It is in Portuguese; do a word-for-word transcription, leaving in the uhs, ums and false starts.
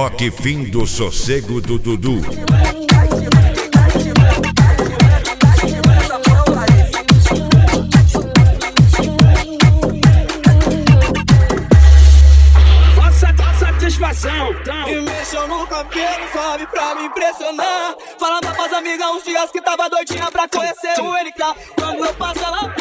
toque fim do sossego do Dudu. E mexeu no cabelo, sobe pra me impressionar. Falando pras amigas uns dias que tava doidinha pra conhecer o N K. Quando eu passo ela